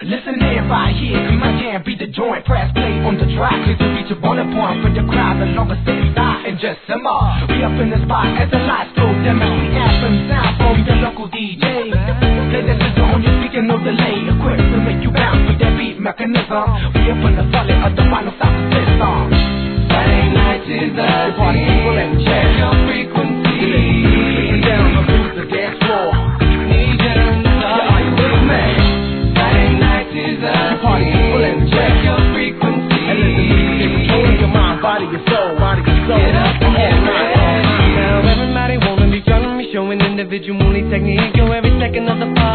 Listen in right here, come on, jam, beat the joint, press play on the track. Listen, beat your on the point for the crowd, the longer sit inside and just simmer. We up in the spot as the lights go dim, and we anthem sound from the local DJ. Play the system on your speaker, no delay, equipped to make you bounce with that beat mechanism. We up in the solid of the final sound of this song. Friday night is the party people and check your frequency. Listen down, the blues, the dance floor. Need you in the Are you with me? Friday night is the party people and check your frequency. And listen, music controlling your mind, body, your soul, body, your soul. Get up and get ready. Now everybody wanna be young, me showing individual technique. Yo, every second of the